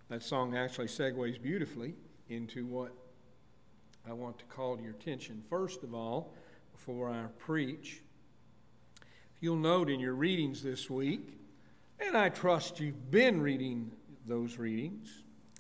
That song actually segues beautifully into what I want to call to your attention. First of all, before I preach, you'll note in your readings this week, and I trust you've been reading those readings,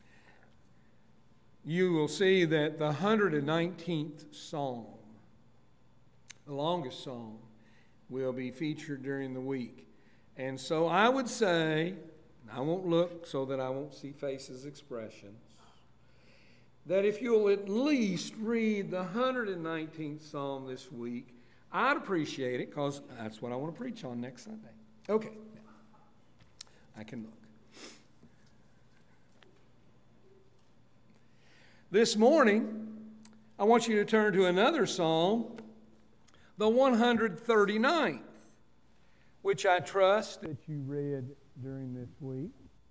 you will see that the 119th Psalm, the longest psalm, will be featured during the week. And so I would say, I won't look so that I won't see faces' expressions, that if you'll at least read the 119th Psalm this week, I'd appreciate it, because that's what I want to preach on next Sunday. Okay, now, I can look. This morning, I want you to turn to another psalm, the 139th, which I trust that you read during this week.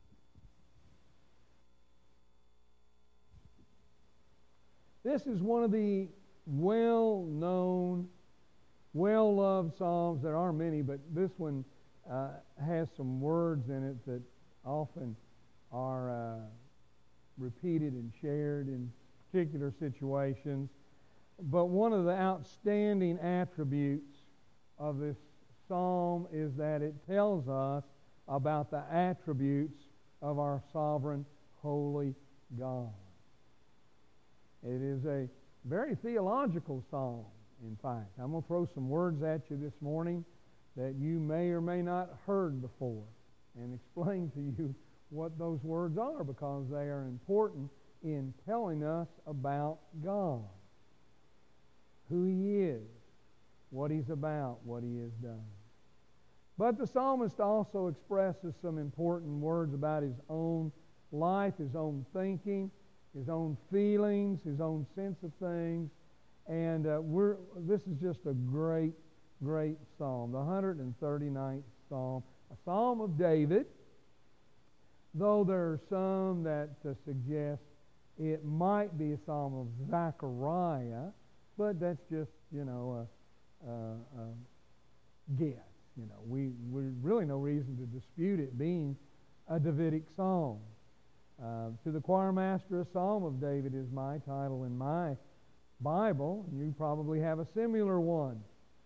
This is one of the well-known, well-loved psalms. There are many, but this one has some words in it that often are repeated and shared in particular situations. But one of the outstanding attributes of this psalm is that it tells us about the attributes of our sovereign, holy God. It is a very theological psalm, in fact. I'm going to throw some words at you this morning that you may or may not have heard before and explain to you what those words are, because they are important in telling us about God, who He is, what He's about, what He has done. But the psalmist also expresses some important words about his own life, his own thinking, his own feelings, his own sense of things. And this is just a great, great psalm, the 139th Psalm, a psalm of David, though there are some that suggest it might be a psalm of Zechariah, but that's just, a guess. We really no reason to dispute it being a Davidic psalm. To the choir master, a psalm of David is my title in my Bible. You probably have a similar one.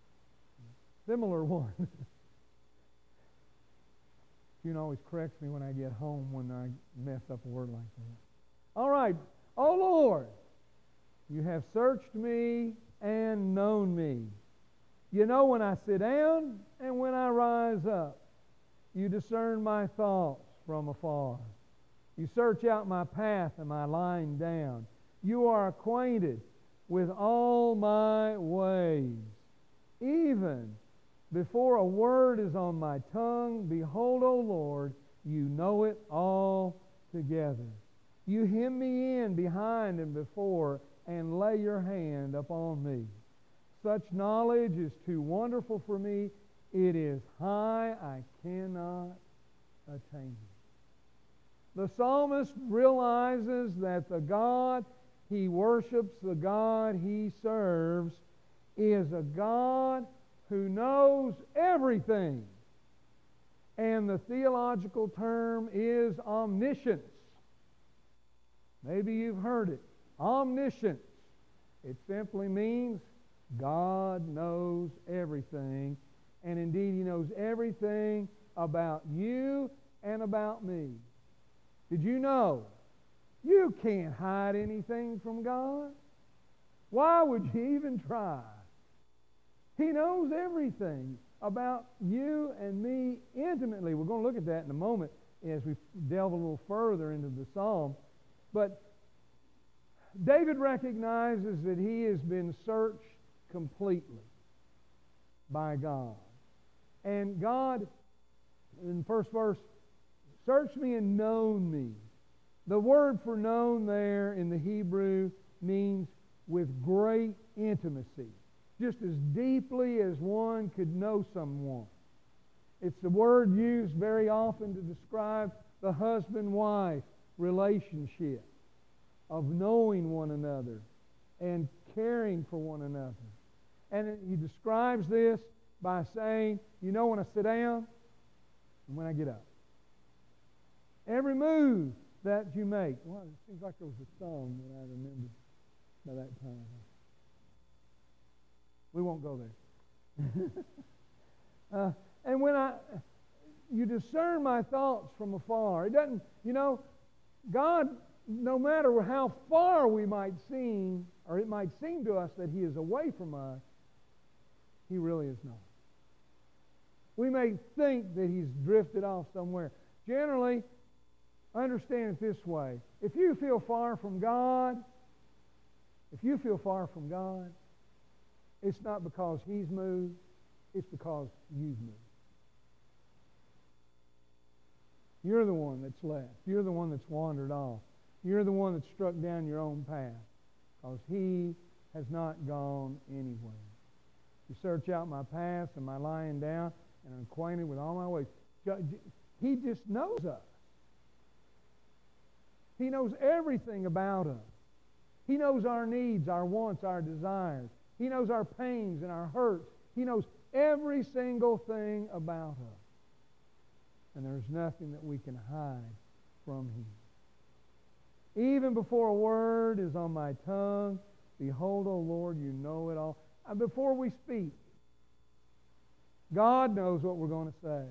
You always corrects me when I get home when I mess up a word like that. All right. Oh Lord, you have searched me and known me. You know when I sit down and when I rise up. You discern my thoughts from afar. You search out my path and my lying down. You are acquainted with all my ways. Even before a word is on my tongue, behold, O Lord, you know it all together. You hem me in behind and before, and lay your hand upon me. Such knowledge is too wonderful for me. It is high, I cannot attain it. The psalmist realizes that the God he worships, the God he serves, is a God who knows everything. And the theological term is omniscience. Maybe you've heard it. Omniscience. It simply means God knows everything. And indeed, He knows everything about you and about me. Did you know you can't hide anything from God? Why would you even try? He knows everything about you and me intimately. We're going to look at that in a moment as we delve a little further into the psalm. But David recognizes that he has been searched completely by God. And God, in the first verse, searched me and known me. The word for known there in the Hebrew means with great intimacy, just as deeply as one could know someone. It's the word used very often to describe the husband-wife relationship of knowing one another and caring for one another. And he describes this by saying, you know when I sit down and when I get up. Every move that you make. Well, it seems like there was a song that I remembered by that time. We won't go there. And when you discern my thoughts from afar, it doesn't, God, no matter how far we might seem, or it might seem to us that He is away from us, He really is not. We may think that He's drifted off somewhere. Generally, understand it this way. If you feel far from God, it's not because He's moved, it's because you've moved. You're the one that's left. You're the one that's wandered off. You're the one that struck down your own path, because He has not gone anywhere. You search out my paths and my lying down, and are acquainted with all my ways. He just knows us. He knows everything about us. He knows our needs, our wants, our desires. He knows our pains and our hurts. He knows every single thing about us. And there's nothing that we can hide from Him. Even before a word is on my tongue, behold, O Lord, you know it all. And before we speak, God knows what we're going to say.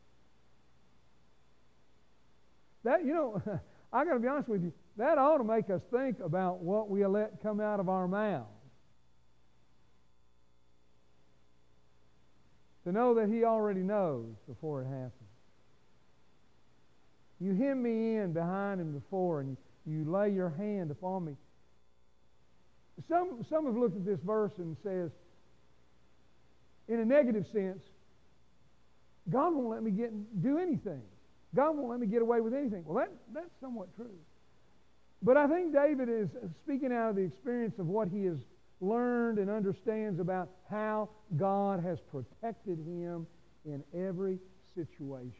That, I got to be honest with you, that ought to make us think about what we let come out of our mouths. To know that He already knows before it happens. You hem me in behind and before, and you lay your hand upon me. Some have looked at this verse and says, in a negative sense, God won't let me do anything. God won't let me get away with anything. Well, that's somewhat true. But I think David is speaking out of the experience of what he has learned and understands about how God has protected him in every situation.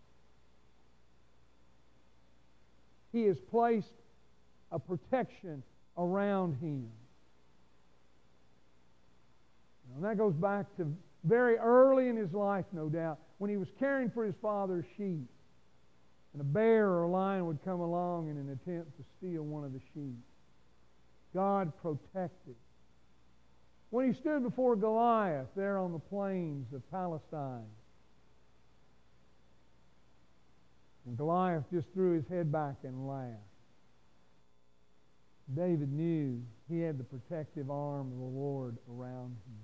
He has placed a protection around him. And that goes back to very early in his life, no doubt, when he was caring for his father's sheep. And a bear or a lion would come along in an attempt to steal one of the sheep. God protected. When he stood before Goliath there on the plains of Palestine, and Goliath just threw his head back and laughed, David knew he had the protective arm of the Lord around him.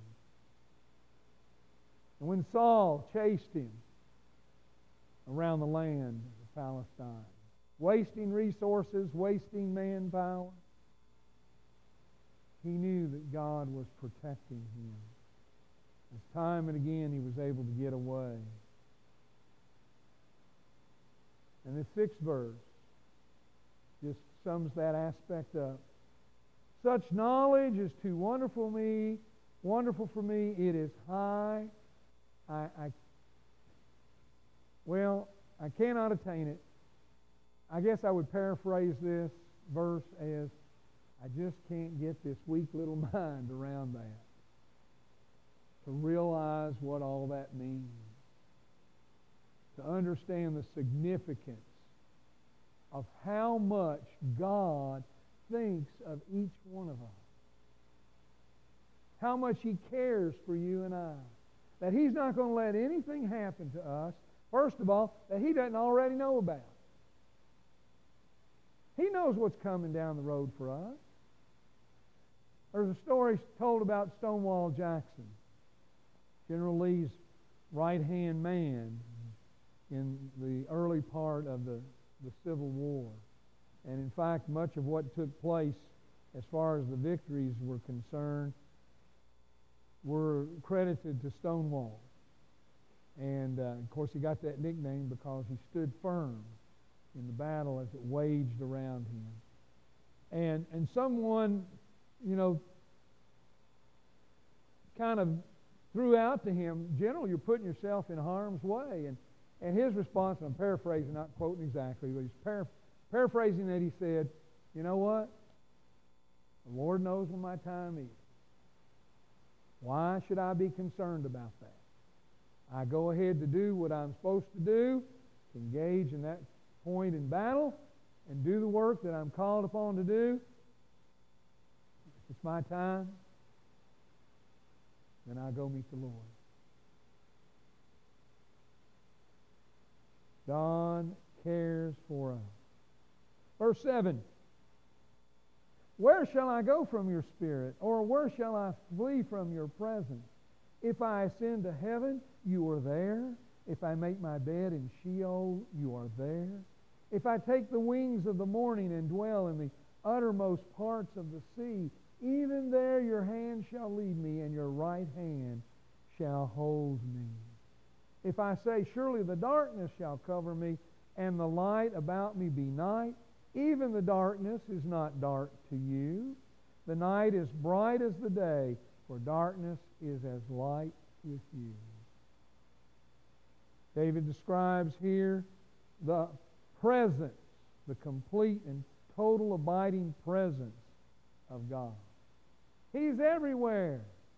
And when Saul chased him around the land of Palestine, wasting resources, wasting manpower, he knew that God was protecting him. As time and again he was able to get away. And the 6th verse just sums that aspect up. Such knowledge is too wonderful for me. It is high. I cannot attain it. I guess I would paraphrase this verse as, I just can't get this weak little mind around that, to realize what all that means, to understand the significance of how much God thinks of each one of us, how much He cares for you and I, that He's not going to let anything happen to us, first of all, that He doesn't already know about. He knows what's coming down the road for us. There's a story told about Stonewall Jackson, General Lee's right-hand man in the early part of the Civil War. And in fact, much of what took place as far as the victories were concerned were credited to Stonewall. And of course he got that nickname because he stood firm in the battle as it waged around him. And someone, kind of threw out to him, General, you're putting yourself in harm's way. And his response, and I'm paraphrasing, not quoting exactly, but he's paraphrasing that, he said, you know what? The Lord knows when my time is. Why should I be concerned about that? I go ahead to do what I'm supposed to do, to engage in that point in battle, and do the work that I'm called upon to do, if it's my time, then I'll go meet the Lord. God cares for us. Verse 7. Where shall I go from your spirit? Or where shall I flee from your presence? If I ascend to heaven, you are there. If I make my bed in Sheol, you are there. If I take the wings of the morning and dwell in the uttermost parts of the sea, even there your hand shall lead me, and your right hand shall hold me. If I say, surely the darkness shall cover me, and the light about me be night, even the darkness is not dark to you. The night is bright as the day, for darkness is as light with you. David describes here the presence, the complete and total abiding presence of God. He's everywhere.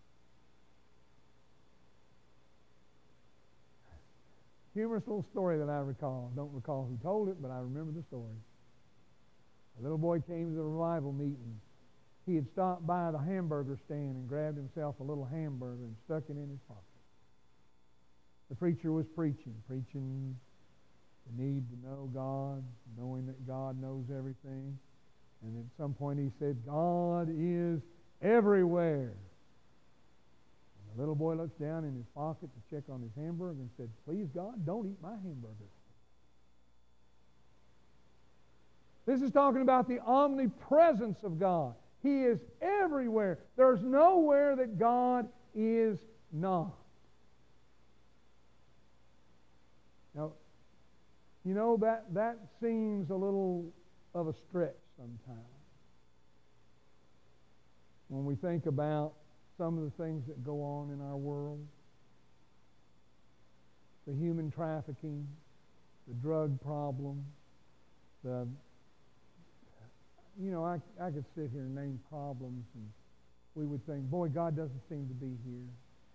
Humorous little story that I recall. Don't recall who told it, but I remember the story. A little boy came to the revival meeting. He had stopped by the hamburger stand and grabbed himself a little hamburger and stuck it in his pocket. The preacher was preaching the need to know God, knowing that God knows everything. And at some point he said, God is everywhere. And the little boy looks down in his pocket to check on his hamburger and said, please God, don't eat my hamburger. This is talking about the omnipresence of God. He is everywhere. There's nowhere that God is not. Now, you know, that seems a little of a stretch sometimes. When we think about some of the things that go on in our world, the human trafficking, the drug problem, I could sit here and name problems, and we would think, boy, God doesn't seem to be here.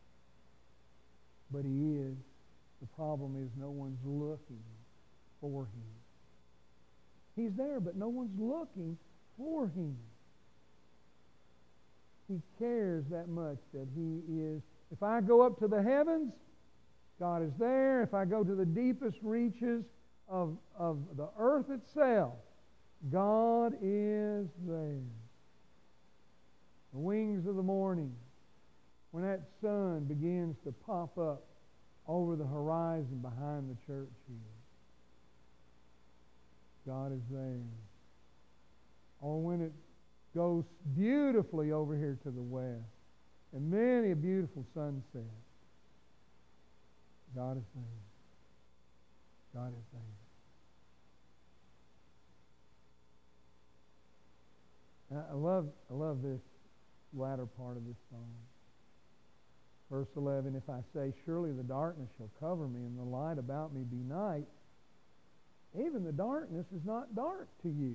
But He is. The problem is no one's looking for Him. He's there, but no one's looking for Him. He cares that much that He is. If I go up to the heavens, God is there. If I go to the deepest reaches of the earth itself, God is there. The wings of the morning, when that sun begins to pop up over the horizon behind the church here, God is there. Or when it goes beautifully over here to the west, and many a beautiful sunset, God is there. God is there. I love this latter part of this song. Verse 11, if I say, surely the darkness shall cover me, and the light about me be night, even the darkness is not dark to you.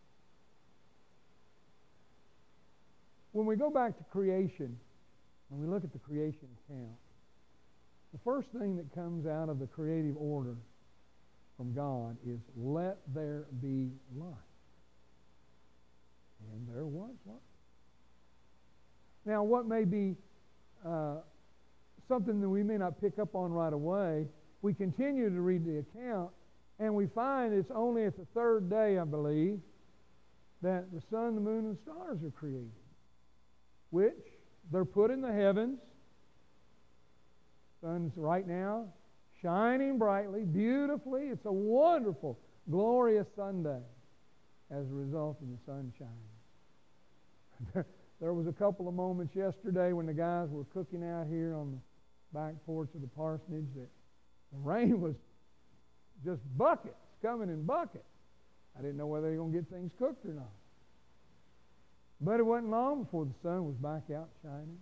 When we go back to creation, and we look at the creation account, the first thing that comes out of the creative order from God is, let there be light. And there was light. Now, what may be something that we may not pick up on right away, we continue to read the account, and we find it's only at the third day, I believe, that the sun, the moon, and the stars are created, which they're put in the heavens. Sun's right now shining brightly, beautifully. It's a wonderful, glorious Sunday as a result of the sun shining. There was a couple of moments yesterday when the guys were cooking out here on the back porch of the parsonage that the rain was just buckets, coming in buckets. I didn't know whether they were going to get things cooked or not. But it wasn't long before the sun was back out shining.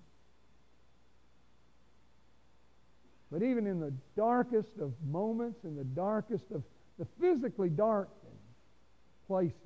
But even in the darkest of moments, in the darkest of the physically dark places,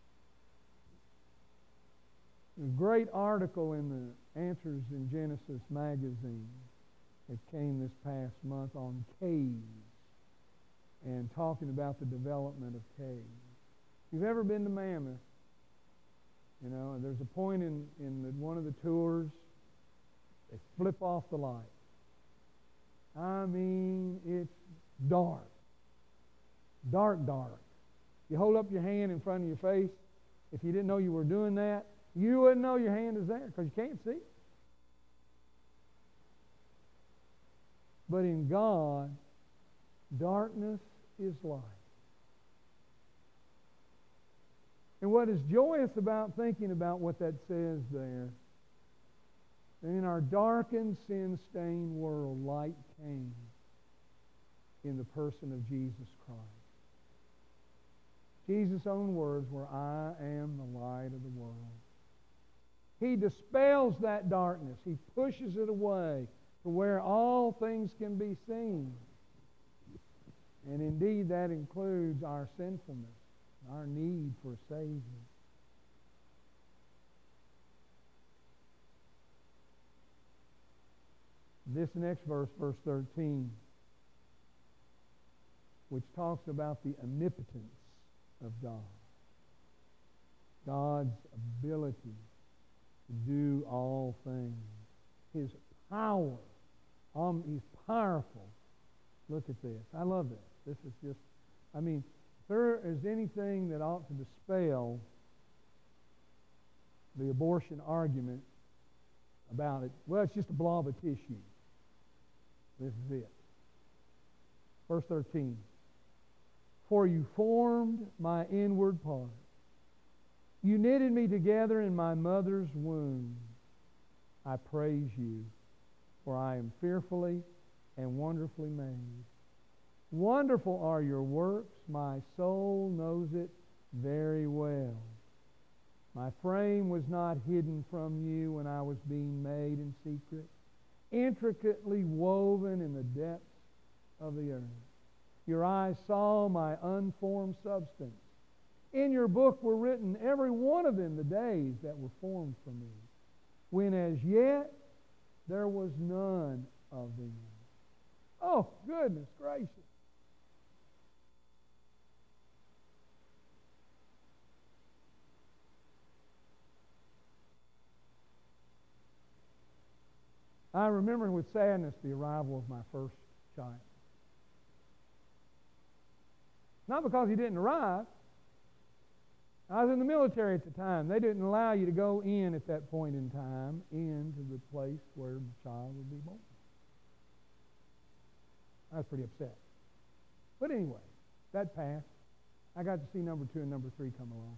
a great article in the Answers in Genesis magazine that came this past month on caves and talking about the development of caves. If you've ever been to Mammoth, you know, there's a point in one of the tours, they flip off the light. I mean, it's dark. Dark, dark. You hold up your hand in front of your face. If you didn't know you were doing that, you wouldn't know your hand is there because you can't see it. But in God, darkness is light. And what is joyous about thinking about what that says there, that in our darkened, sin-stained world, light came in the person of Jesus Christ. Jesus' own words were, I am the light of the world. He dispels that darkness. He pushes it away to where all things can be seen. And indeed, that includes our sinfulness, our need for a Savior. This next verse, verse 13, which talks about the omnipotence of God. God's ability to do all things. His power. He's powerful. Look at this. I love this. This is just, I mean, if there is anything that ought to dispel the abortion argument about it, well, it's just a blob of tissue. This is it. Verse 13. For you formed my inward part. You knitted me together in my mother's womb. I praise you, for I am fearfully and wonderfully made. Wonderful are your works. My soul knows it very well. My frame was not hidden from you when I was being made in secret, intricately woven in the depths of the earth. Your eyes saw my unformed substance. In your book were written, every one of them, the days that were formed for me, when as yet there was none of them. Oh, goodness gracious. I remember with sadness the arrival of my first child. Not because he didn't arrive. I was in the military at the time. They didn't allow you to go in at that point in time into the place where the child would be born. I was pretty upset. But anyway, that passed. I got to see number 2 and number 3 come along.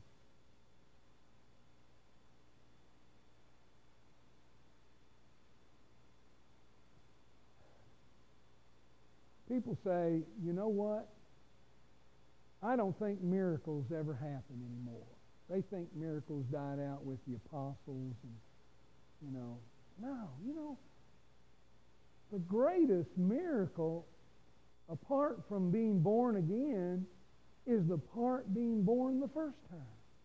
People say, you know what? I don't think miracles ever happen anymore. They think miracles died out with the apostles and, no, the greatest miracle, apart from being born again, is the part being born the first time.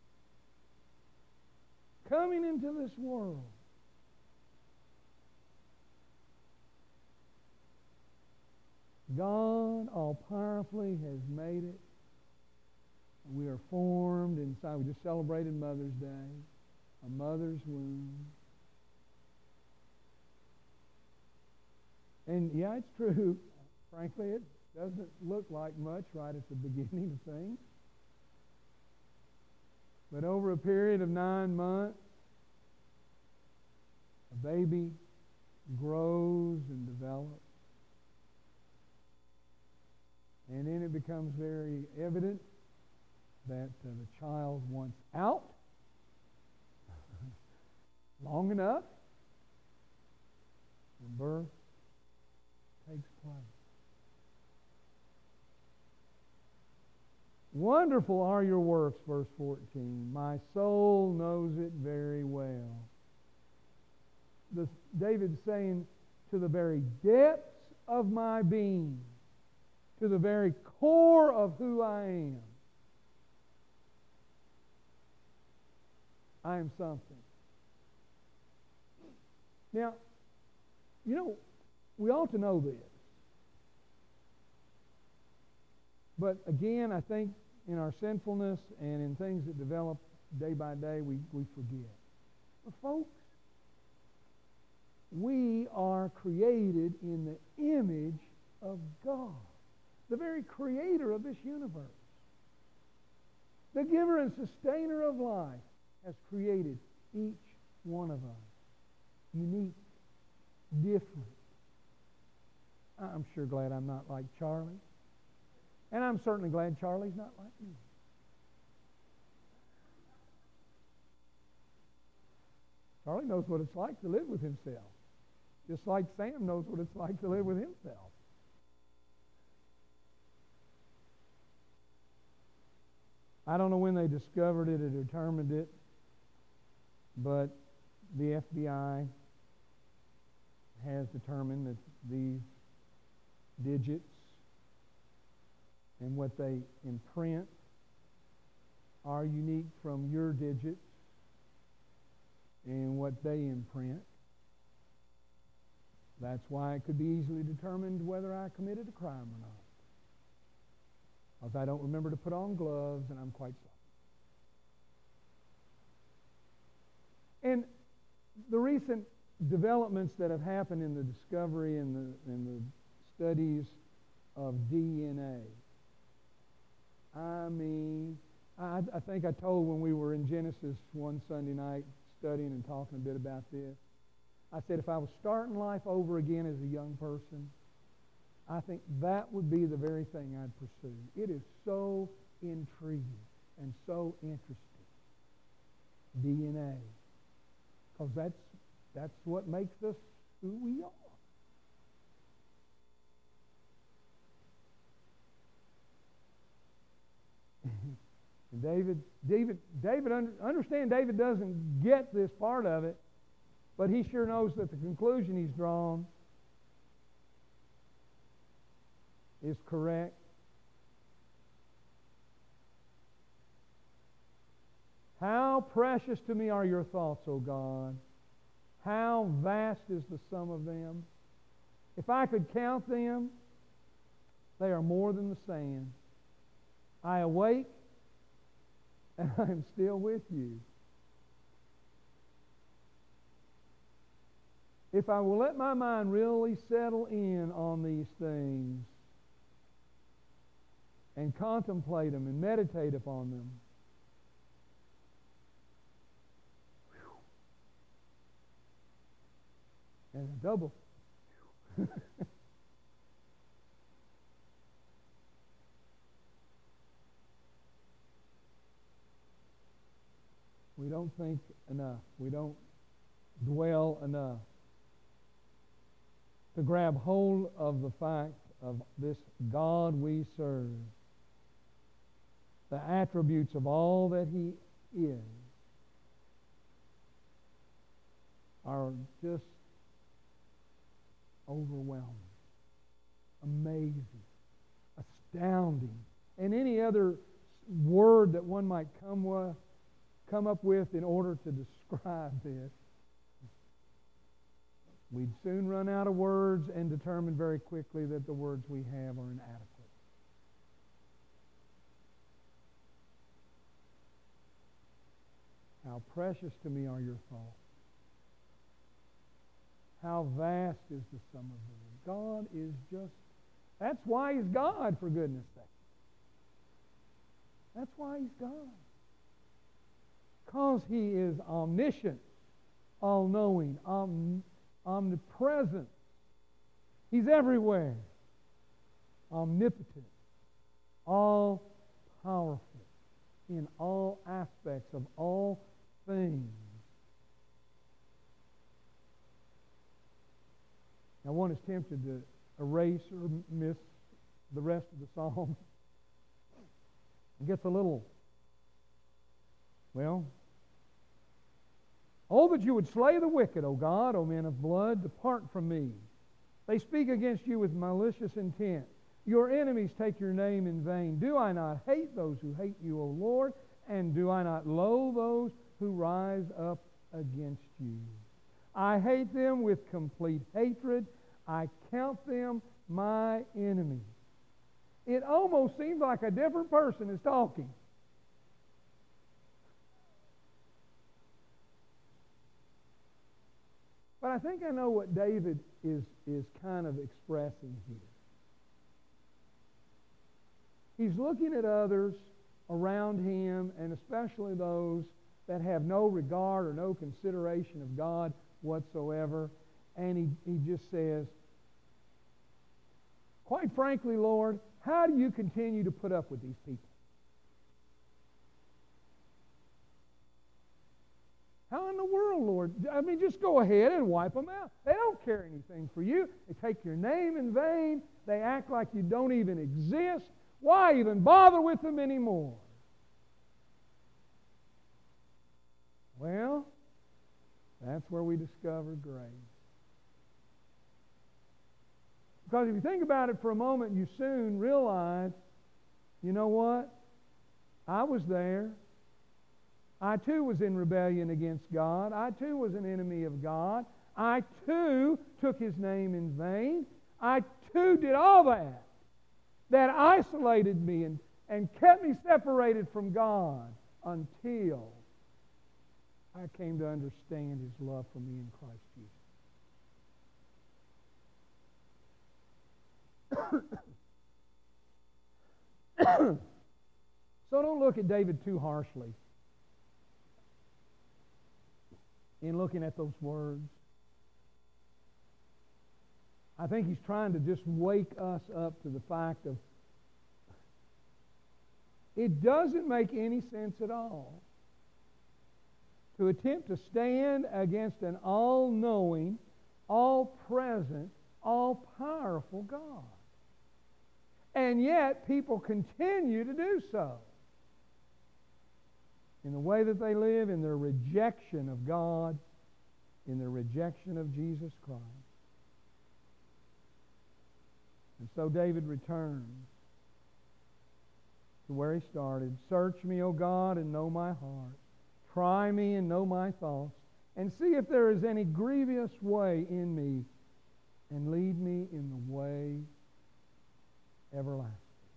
Coming into this world. God all-powerfully has made it. We are formed inside. We just celebrated Mother's Day, a mother's womb. And yeah, it's true. Frankly, it doesn't look like much right at the beginning of things. But over a period of 9 months, a baby grows and develops. And then it becomes very evident that the child wants out long enough, and birth takes place. Wonderful are your works, verse 14. My soul knows it very well. David's saying, to the very depths of my being, to the very core of who I am, I am something. Now, we ought to know this. But again, I think in our sinfulness and in things that develop day by day, we forget. But folks, we are created in the image of God, the very creator of this universe. The giver and sustainer of life has created each one of us. Unique, different. I'm sure glad I'm not like Charlie. And I'm certainly glad Charlie's not like me. Charlie knows what it's like to live with himself. Just like Sam knows what it's like to live with himself. I don't know when they discovered it or determined it, but the FBI has determined that these digits and what they imprint are unique from your digits and what they imprint. That's why it could be easily determined whether I committed a crime or not. Because I don't remember to put on gloves, and I'm quite sorry. And the recent developments that have happened in the discovery and the studies of DNA. I mean, I think I told when we were in Genesis one Sunday night studying and talking a bit about this. I said if I was starting life over again as a young person, I think that would be the very thing I'd pursue. It is so intriguing and so interesting. DNA. Because that's what makes us who we are. And understand David doesn't get this part of it, but he sure knows that the conclusion he's drawn is correct. How precious to me are your thoughts, O God. How vast is the sum of them. If I could count them, they are more than the sand. I awake, and I am still with you. If I will let my mind really settle in on these things and contemplate them and meditate upon them, and a double. We don't think enough. We don't dwell enough to grab hold of the fact of this God we serve, the attributes of all that He is, are just overwhelming, amazing, astounding, and any other word that one might come up with in order to describe this. We'd soon run out of words and determine very quickly that the words we have are inadequate. How precious to me are your thoughts. How vast is the sum of them. God is just, that's why He's God, for goodness sake. That's why He's God. Because He is omniscient, all-knowing, omnipresent. He's everywhere. Omnipotent. All-powerful in all aspects of all things. Now one is tempted to erase or miss the rest of the psalm. It gets a little, well, oh, that you would slay the wicked, O God, O men of blood, depart from me. They speak against you with malicious intent. Your enemies take your name in vain. Do I not hate those who hate you, O Lord? And do I not loathe those who rise up against you? I hate them with complete hatred. I count them my enemies. it almost seems like a different person is talking. But I think I know what David is kind of expressing here. He's looking at others around him, and especially those that have no regard or no consideration of God whatsoever. And he just says, quite frankly, Lord, how do you continue to put up with these people? How in the world, Lord? I mean, just go ahead and wipe them out. They don't care anything for you. They take your name in vain. They act like you don't even exist. Why even bother with them anymore? Well, that's where we discover grace. Because if you think about it for a moment, you soon realize, you know what? I was there. I too was in rebellion against God. I too was an enemy of God. I too took His name in vain. I too did all that. That isolated me and kept me separated from God until I came to understand His love for me in Christ Jesus. So don't look at David too harshly in looking at those words. I think he's trying to just wake us up to the fact of it doesn't make any sense at all to attempt to stand against an all-knowing, all-present, all-powerful God. And yet people continue to do so in the way that they live, in their rejection of God, in their rejection of Jesus Christ. And so David returns to where he started. Search me, O God, and know my heart. Try me and know my thoughts, and see if there is any grievous way in me, and lead me in the way everlasting.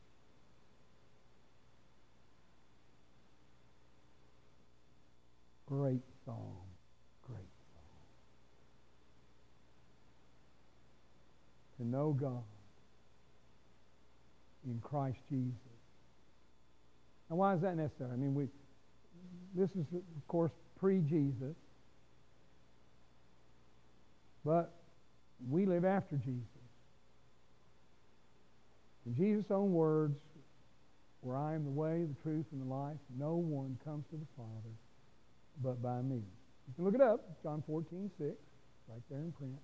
Great psalm. Great psalm. To know God in Christ Jesus. Now, why is that necessary? I mean, this is, of course, pre-Jesus. But we live after Jesus. In Jesus' own words, where I am the way, the truth, and the life, no one comes to the Father but by me. You can look it up, John 14:6, right there in print.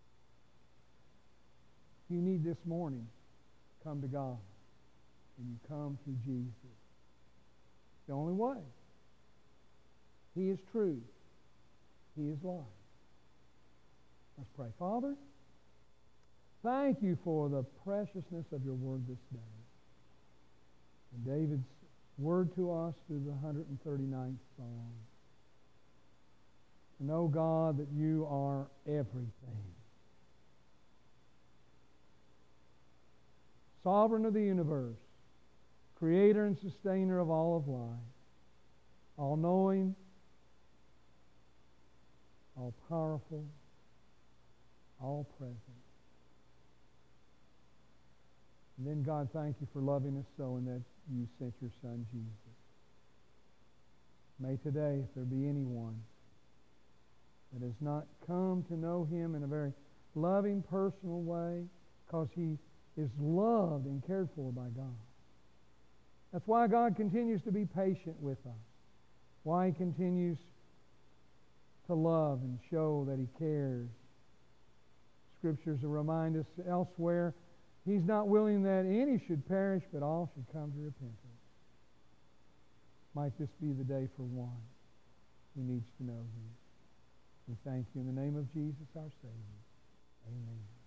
You need this morning, come to God, and you come through Jesus. It's the only way. He is truth. He is life. Let's pray. Father, thank you for the preciousness of your word this day. And David's word to us through the 139th Psalm. To know, God, that you are everything. Sovereign of the universe, creator and sustainer of all of life, all-knowing, all-powerful, all-present. And then, God, thank you for loving us so in that you sent your Son, Jesus. May today, if there be anyone that has not come to know Him in a very loving, personal way, because He is loved and cared for by God. That's why God continues to be patient with us. Why He continues to love and show that He cares. Scriptures remind us elsewhere, He's not willing that any should perish, but all should come to repentance. Might this be the day for one who needs to know You. We thank You in the name of Jesus, our Savior. Amen.